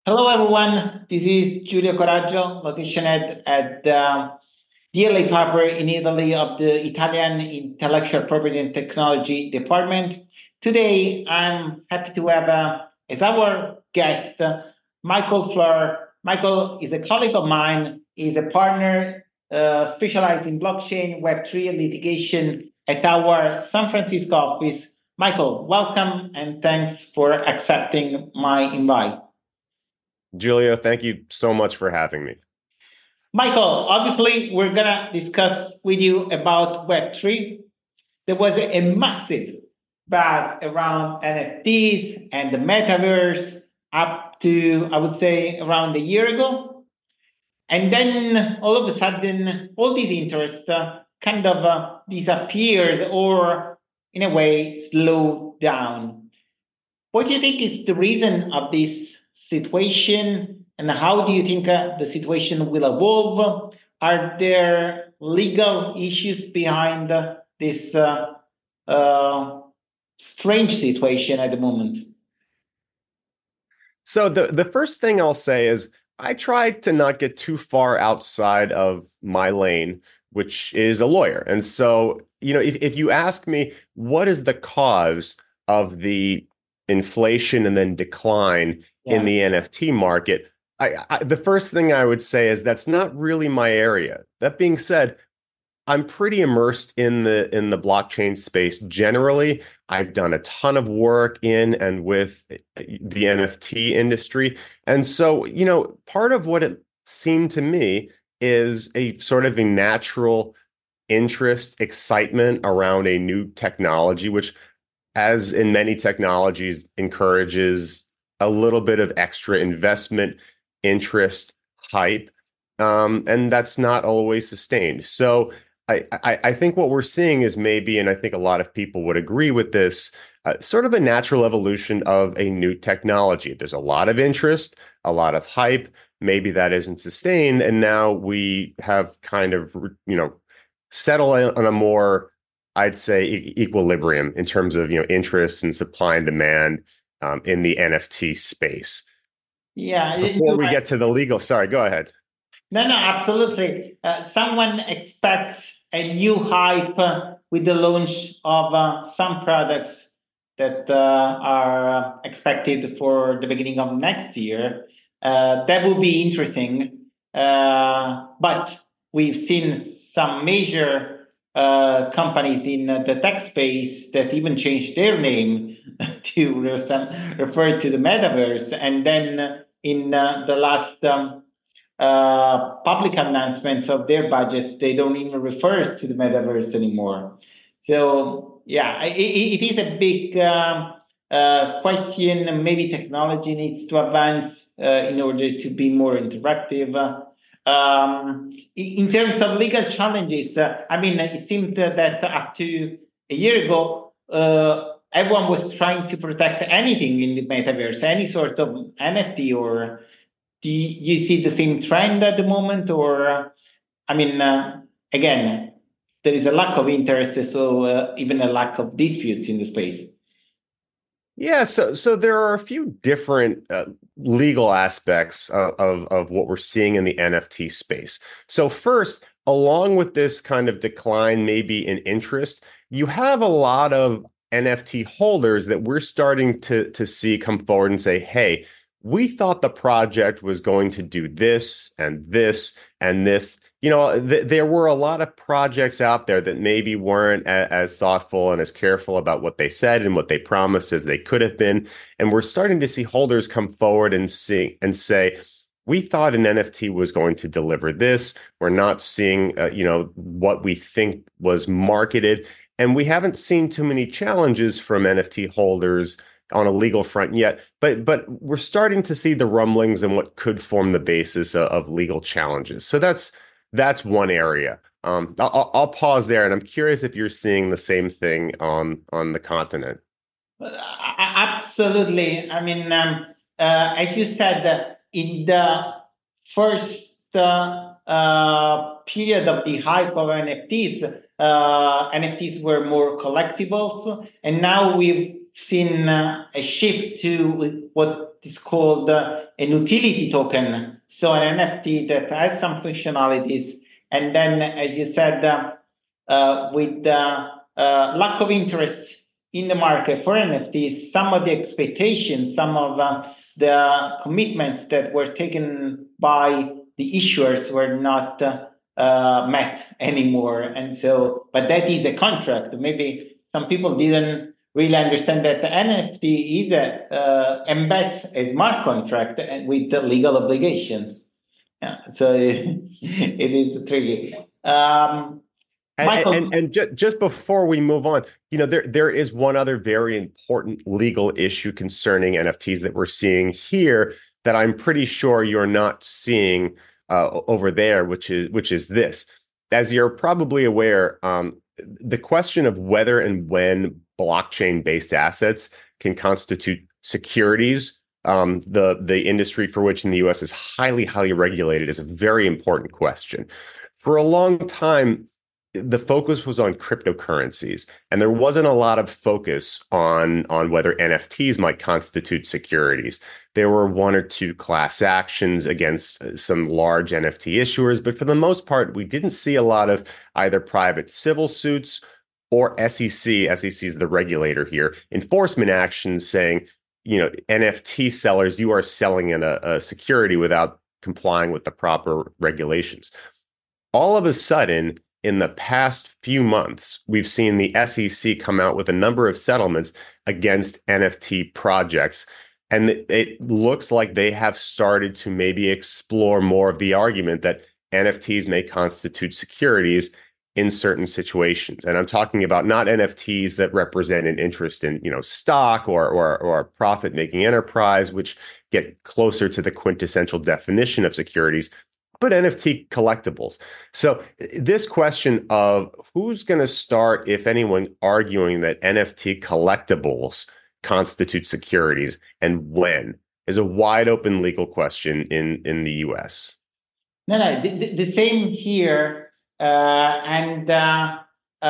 Hello, everyone. This is Giulio Coraggio, location head at DLA Piper in Italy of the Italian Intellectual Property and Technology Department. Today, I'm happy to have as our guest Michael Fleur. Michael is a colleague of mine. He's a partner specialized in blockchain Web3 litigation at our San Francisco office. Michael, welcome and thanks for accepting my invite. Giulio, thank you so much for having me. Michael, obviously, we're going to discuss with you about Web3. There was a massive buzz around NFTs and the metaverse up to, I would say, around a year ago. And then all of a sudden, all this interest kind of disappeared or, in a way, slowed down. What do you think is the reason of this situation, and how do you think the situation will evolve? Are there legal issues behind this strange situation at the moment? So the first thing I'll say is I try to not get too far outside of my lane, which is a lawyer. And so, if you ask me what is the cause of the inflation and then decline in the NFT market, the first thing I would say is that's not really my area. That being said, I'm pretty immersed in the blockchain space generally. I've done a ton of work in and with the NFT industry. And so, part of what it seemed to me is a sort of a natural interest, excitement around a new technology, which, as in many technologies, encourages a little bit of extra investment, interest, hype, and that's not always sustained. So I think what we're seeing is maybe, and I think a lot of people would agree with this, sort of a natural evolution of a new technology. There's a lot of interest, a lot of hype. Maybe that isn't sustained, and now we have kind of, settled on a more, I'd say, equilibrium in terms of interest and supply and demand in the NFT space. Yeah. Before we get to the legal, sorry, go ahead. No, absolutely. Someone expects a new hype with the launch of some products that are expected for the beginning of next year. That will be interesting. But we've seen some major companies in the tech space that even changed their name to refer to the metaverse. And then in the last public announcements of their budgets, they don't even refer to the metaverse anymore. So, yeah, it is a big question. Maybe technology needs to advance in order to be more interactive. In terms of legal challenges, it seemed that up to a year ago, everyone was trying to protect anything in the metaverse, any sort of NFT. Or do you see the same trend at the moment? Or, again, there is a lack of interest, so even a lack of disputes in the space. Yeah, so there are a few different legal aspects of what we're seeing in the NFT space. So first, along with this kind of decline, maybe in interest, you have a lot of NFT holders that we're starting to see come forward and say, hey, we thought the project was going to do this and this and this. There were a lot of projects out there that maybe weren't as thoughtful and as careful about what they said and what they promised as they could have been. And we're starting to see holders come forward and say, we thought an NFT was going to deliver this. We're not seeing, what we think was marketed. And we haven't seen too many challenges from NFT holders on a legal front yet, but we're starting to see the rumblings and what could form the basis of legal challenges. So that's one area. I'll pause there, and I'm curious if you're seeing the same thing on the continent. Absolutely. As you said, in the first period of the hype of NFTs, NFTs were more collectibles, and now we've seen a shift to what what is called an utility token, so an NFT that has some functionalities. And then, as you said, with the lack of interest in the market for NFTs, some of the expectations, some of the commitments that were taken by the issuers were not met anymore. And so, but that is a contract. Maybe some people didn't really understand that the NFT is embeds a smart contract with the legal obligations. Yeah, so it is tricky. Michael, and just before we move on, there is one other very important legal issue concerning NFTs that we're seeing here that I'm pretty sure you're not seeing over there, which is this. As you're probably aware, the question of whether and when blockchain-based assets can constitute securities, the industry for which in the US is highly, highly regulated, is a very important question. For a long time, the focus was on cryptocurrencies, and there wasn't a lot of focus on whether NFTs might constitute securities. There were one or two class actions against some large NFT issuers, but for the most part, we didn't see a lot of either private civil suits or SEC is the regulator here, enforcement actions saying, NFT sellers, you are selling in a security without complying with the proper regulations. All of a sudden, in the past few months, we've seen the SEC come out with a number of settlements against NFT projects. And it looks like they have started to maybe explore more of the argument that NFTs may constitute securities in certain situations. And I'm talking about not NFTs that represent an interest in, stock or a profit-making enterprise, which get closer to the quintessential definition of securities, but NFT collectibles. So this question of who's going to start, if anyone, arguing that NFT collectibles constitute securities and when is a wide open legal question in the US. No, the same here. Yeah,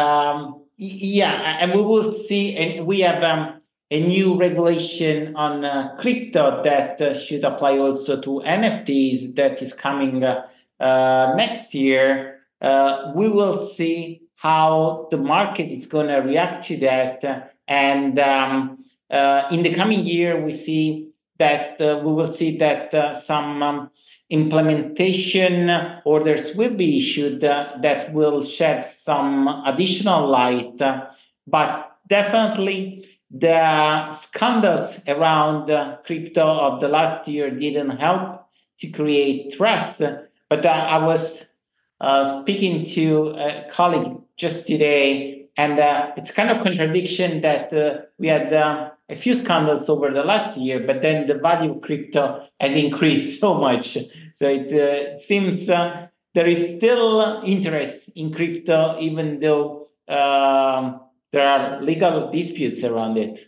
and we will see, and we have a new regulation on crypto that should apply also to NFTs that is coming next year. We will see how the market is going to react to that. And in the coming year, we see that we will see that some implementation orders will be issued that will shed some additional light. But definitely, the scandals around crypto of the last year didn't help to create trust. But I was speaking to a colleague just today, and it's kind of contradiction that we had a few scandals over the last year, but then the value of crypto has increased so much. So it seems there is still interest in crypto, even though there are legal disputes around it.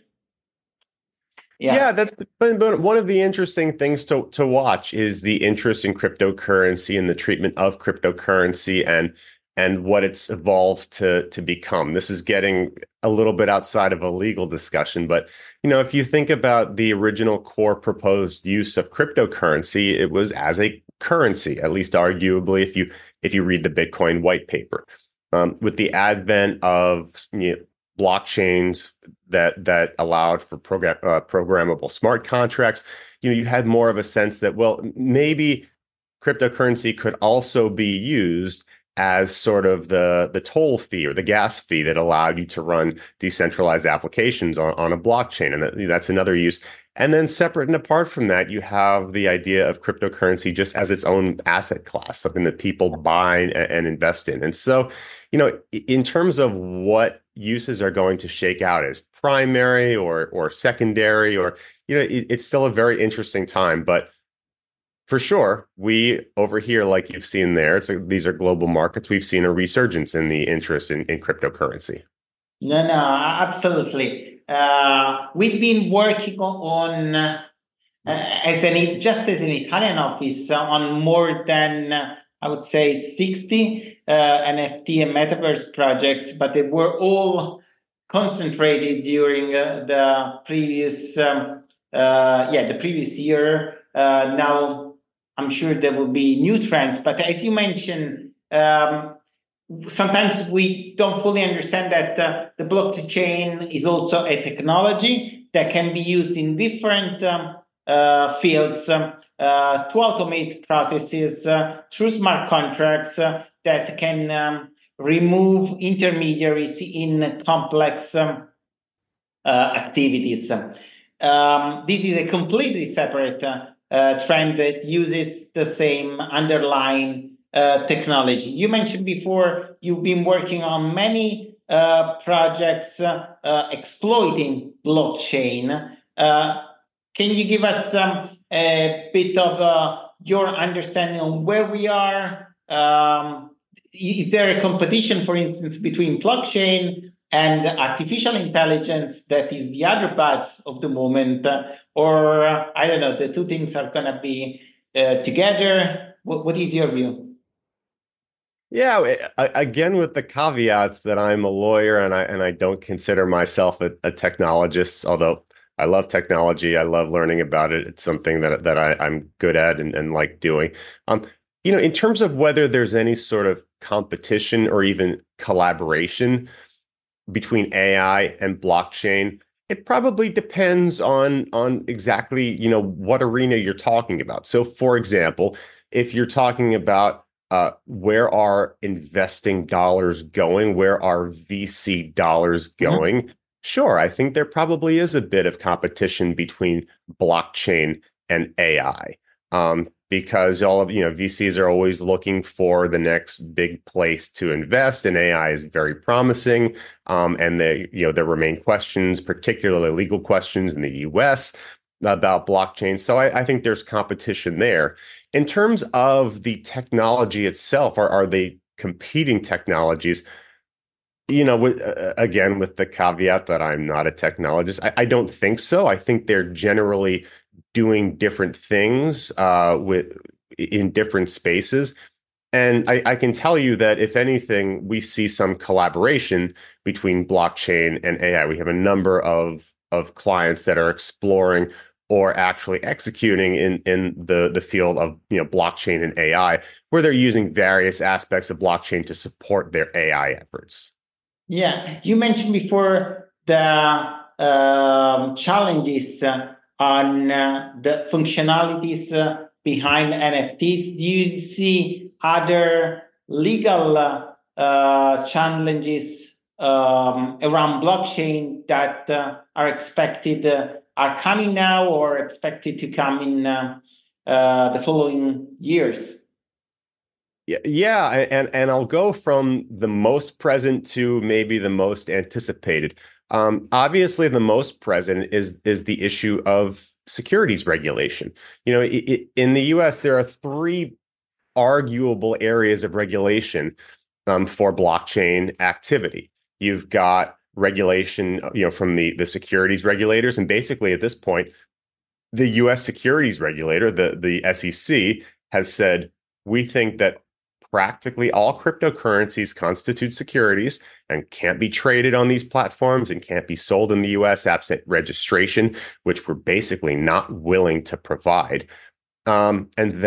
Yeah, that's but one of the interesting things to watch is the interest in cryptocurrency and the treatment of cryptocurrency and what it's evolved to become. This is getting a little bit outside of a legal discussion, but if you think about the original core proposed use of cryptocurrency, it was as a currency, at least arguably, if you read the Bitcoin white paper. With the advent of blockchains that allowed for programmable smart contracts, you had more of a sense that, well, maybe cryptocurrency could also be used as sort of the toll fee or the gas fee that allowed you to run decentralized applications on a blockchain. And that's another use. And then separate and apart from that, you have the idea of cryptocurrency just as its own asset class, something that people buy and invest in. And so, in terms of what uses are going to shake out as primary or secondary, or, it's still a very interesting time. But for sure, we over here, like you've seen there, these are global markets. We've seen a resurgence in the interest in cryptocurrency. No, absolutely. We've been working on, as an Italian office, on more than, I would say, 60 NFT and metaverse projects, but they were all concentrated during the previous yeah, the previous year. Now, I'm sure there will be new trends, but as you mentioned, sometimes we don't fully understand that the blockchain is also a technology that can be used in different fields to automate processes through smart contracts that can remove intermediaries in complex activities. This is a completely separate trend that uses the same underlying technology. You mentioned before you've been working on many projects exploiting blockchain. Can you give us a bit of your understanding on where we are? Is there a competition, for instance, between blockchain and artificial intelligence that is the other parts of the moment? Or I don't know, the two things are going to be together. What is your view? Yeah, again, with the caveats that I'm a lawyer and I don't consider myself a technologist, although I love technology, I love learning about it. It's something that I'm good at and like doing. Um, in terms of whether there's any sort of competition or even collaboration between AI and blockchain, it probably depends on exactly, what arena you're talking about. So, for example, if you're talking about where are investing dollars going, where are VC dollars Mhm. going? Sure, I think there probably is a bit of competition between blockchain and AI. Because all of VCs are always looking for the next big place to invest, and AI is very promising. And there remain questions, particularly legal questions in the U.S. about blockchain. So I think there's competition there. In terms of the technology itself, are they competing technologies? Again, with the caveat that I'm not a technologist, I don't think so. I think they're generally doing different things in different spaces. And I can tell you that if anything, we see some collaboration between blockchain and AI. We have a number of clients that are exploring or actually executing in the field of blockchain and AI, where they're using various aspects of blockchain to support their AI efforts. Yeah, you mentioned before the challenges on the functionalities behind NFTs. Do you see other legal challenges around blockchain that are expected, are coming now or expected to come in the following years? Yeah, and I'll go from the most present to maybe the most anticipated. Obviously, the most present is the issue of securities regulation. In the U.S., there are three arguable areas of regulation for blockchain activity. You've got regulation, from the securities regulators, and basically at this point, the U.S. securities regulator, the SEC, has said we think that practically all cryptocurrencies constitute securities and can't be traded on these platforms and can't be sold in the US absent registration, which we're basically not willing to provide. And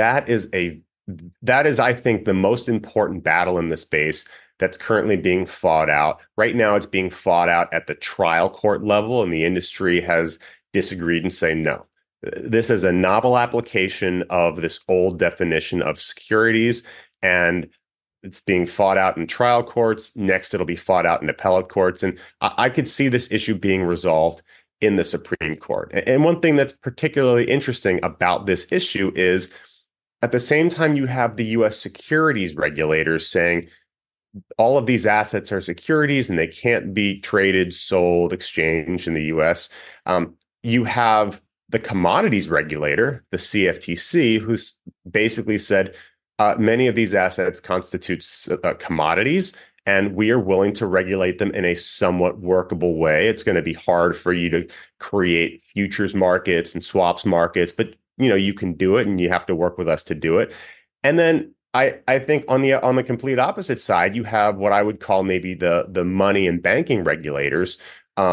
that is, I think, the most important battle in the space that's currently being fought out. Right now, it's being fought out at the trial court level, and the industry has disagreed and say no. This is a novel application of this old definition of securities, and it's being fought out in trial courts. Next, it'll be fought out in appellate courts. And I could see this issue being resolved in the Supreme Court. And one thing that's particularly interesting about this issue is at the same time, you have the US securities regulators saying all of these assets are securities and they can't be traded, sold, exchanged in the US. You have the commodities regulator, the CFTC, who's basically said many of these assets constitute commodities, and we are willing to regulate them in a somewhat workable way. It's going to be hard for you to create futures markets and swaps markets, but you can do it, and you have to work with us to do it. And then I think on the complete opposite side, you have what I would call maybe the money and banking regulators,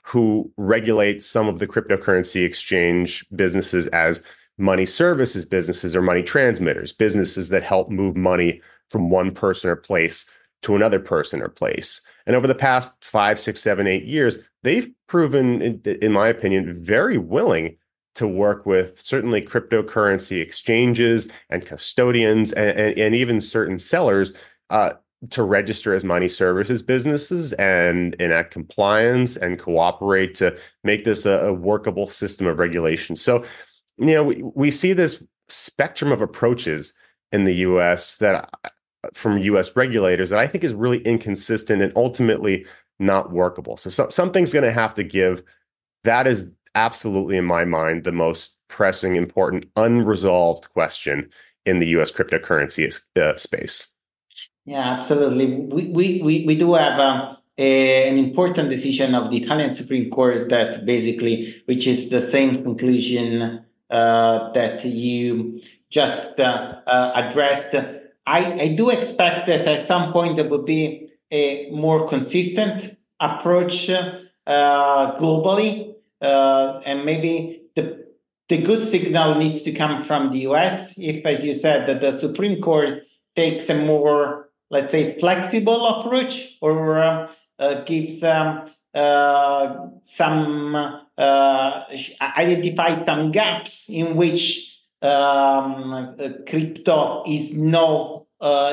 who regulate some of the cryptocurrency exchange businesses as money services businesses or money transmitters, businesses that help move money from one person or place to another person or place. And over the past 5, 6, 7, 8 years, they've proven, in my opinion, very willing to work with certainly cryptocurrency exchanges and custodians and even certain sellers to register as money services businesses and enact compliance and cooperate to make this a workable system of regulation. So, we see this spectrum of approaches in the U.S. that from U.S. regulators that I think is really inconsistent and ultimately not workable. So something's going to have to give. That is absolutely, in my mind, the most pressing, important, unresolved question in the U.S. cryptocurrency space. Yeah, absolutely. We do have an important decision of the Italian Supreme Court that basically reaches the same conclusion that you just addressed. I do expect that at some point there will be a more consistent approach globally, and maybe the good signal needs to come from the US. If, as you said, that the Supreme Court takes a more, let's say, flexible approach, or gives some identify some gaps in which crypto is not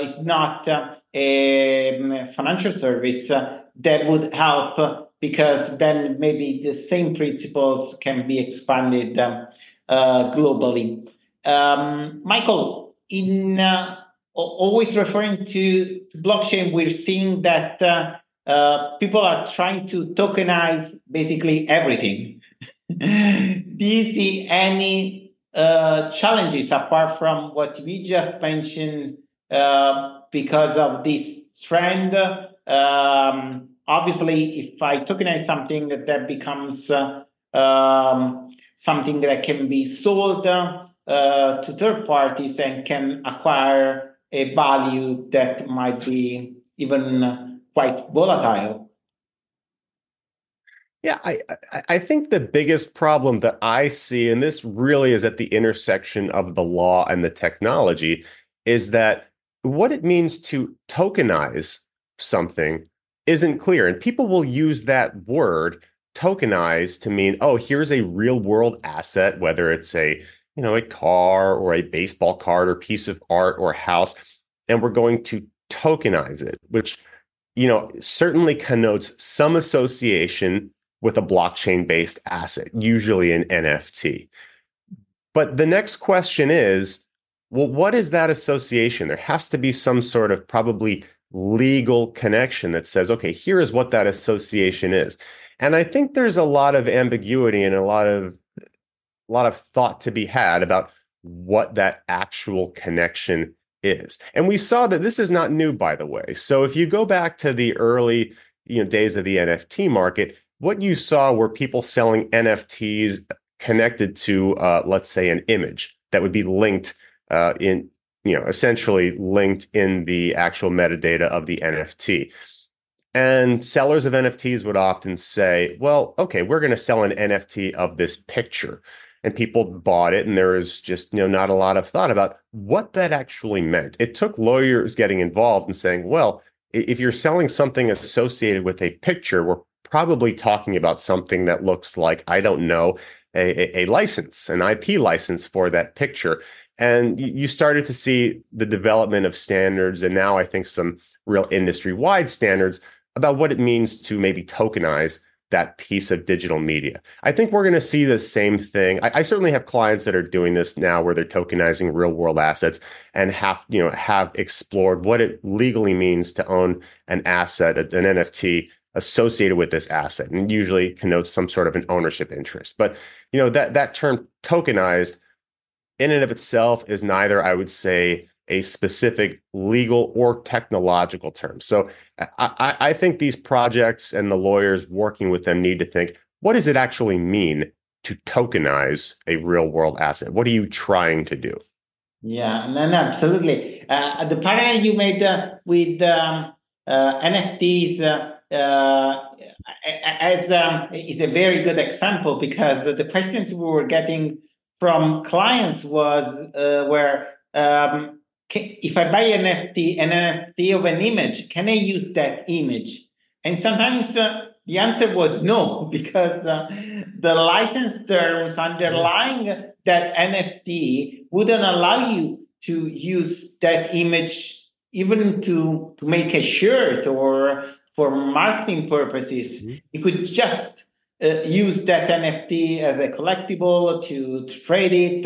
a financial service, that would help, because then maybe the same principles can be expanded globally. Michael, in always referring to blockchain, we're seeing that people are trying to tokenize basically everything. Do you see any challenges apart from what we just mentioned because of this trend? Obviously, if I tokenize something, that becomes something that can be sold to third parties and can acquire a value that might be even quite volatile. Yeah, I think the biggest problem that I see, and this really is at the intersection of the law and the technology, is that what it means to tokenize something isn't clear. And people will use that word tokenize to mean, oh, here's a real world asset, whether it's a car or a baseball card or piece of art or house, and we're going to tokenize it, which certainly connotes some association with a blockchain-based asset, usually an NFT. But the next question is, well, what is that association? There has to be some sort of probably legal connection that says, okay, here is what that association is. And I think there's a lot of ambiguity and a lot of thought to be had about what that actual connection is. And we saw that this is not new, by the way. So if you go back to the early days of the NFT market, what you saw were people selling NFTs connected to, let's say, an image that would be linked essentially linked in the actual metadata of the NFT. And sellers of NFTs would often say, well, okay, we're going to sell an NFT of this picture. And people bought it, and there was just not a lot of thought about what that actually meant. It took lawyers getting involved and saying, well, if you're selling something associated with a picture, we're probably talking about something that looks like, I don't know, a license, an IP license for that picture. And you started to see the development of standards, and now I think some real industry-wide standards about what it means to maybe tokenize that piece of digital media. I think we're going to see the same thing. I certainly have clients that are doing this now, where they're tokenizing real-world assets and have explored what it legally means to own an asset, an NFT associated with this asset, and usually connotes some sort of an ownership interest. But that term tokenized in and of itself is neither, I would say, a specific legal or technological term. So I think these projects and the lawyers working with them need to think, what does it actually mean to tokenize a real world asset? What are you trying to do? Yeah, no, absolutely. The parallel you made with NFTs is a very good example, because the questions we were getting from clients was where if I buy an NFT of an image, can I use that image? And sometimes the answer was no, because the license terms underlying that NFT wouldn't allow you to use that image even to make a shirt or for marketing purposes. You could just use that NFT as a collectible to trade it,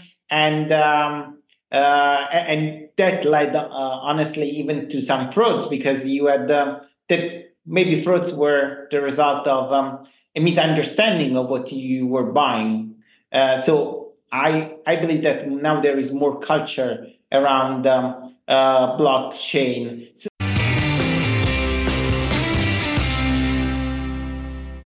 and that led honestly even to some frauds, because you had that maybe frauds were the result of a misunderstanding of what you were buying. So I believe that now there is more culture around blockchain. So